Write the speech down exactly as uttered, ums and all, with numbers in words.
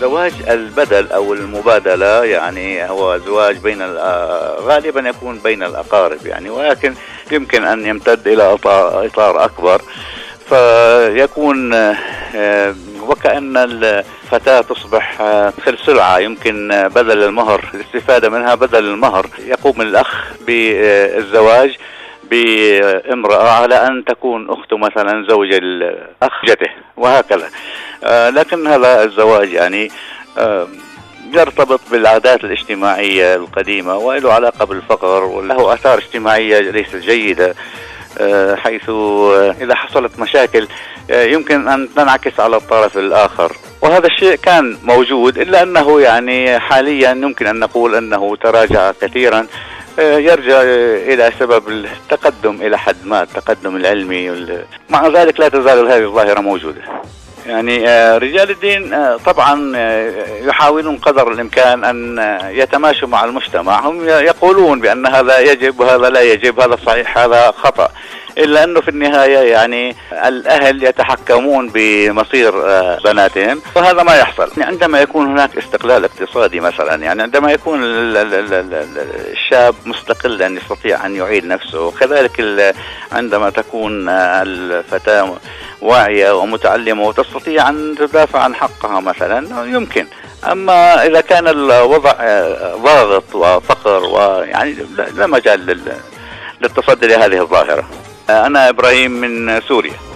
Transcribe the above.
زواج البدل أو المبادلة يعني هو زواج بين غالبا يكون بين الأقارب يعني، ولكن يمكن أن يمتد إلى إطار أكبر، فيكون وكأن الفتاة تصبح مثل سلعة يمكن بدل المهر، الاستفادة منها بدل المهر. يقوم الأخ بالزواج بامرأة على أن تكون أخته مثلا زوج الأخ جته وهكذا. لكن هذا الزواج يعني يرتبط بالعادات الاجتماعية القديمة وله علاقة بالفقر وله آثار اجتماعية ليست جيدة، حيث إذا حصلت مشاكل يمكن أن تنعكس على الطرف الآخر، وهذا الشيء كان موجود، إلا أنه يعني حاليا يمكن أن نقول أنه تراجع كثيرا، يرجع إلى سبب التقدم إلى حد ما، التقدم العلمي. مع ذلك لا تزال هذه الظاهرة موجودة. يعني رجال الدين طبعا يحاولون قدر الإمكان أن يتماشوا مع المجتمع، هم يقولون بأن هذا يجب وهذا لا يجب، هذا صحيح هذا خطأ، إلا أنه في النهاية يعني الأهل يتحكمون بمصير بناتهم، وهذا ما يحصل. يعني عندما يكون هناك استقلال اقتصادي مثلا، يعني عندما يكون الشاب مستقلا يستطيع أن يعيد نفسه، كذلك عندما تكون الفتاة واعية ومتعلمة وتستطيع أن تدافع عن حقها مثلا يمكن. أما إذا كان الوضع ضاغط وفقر ويعني لا مجال للتصدي لهذه الظاهرة. أنا إبراهيم من سوريا.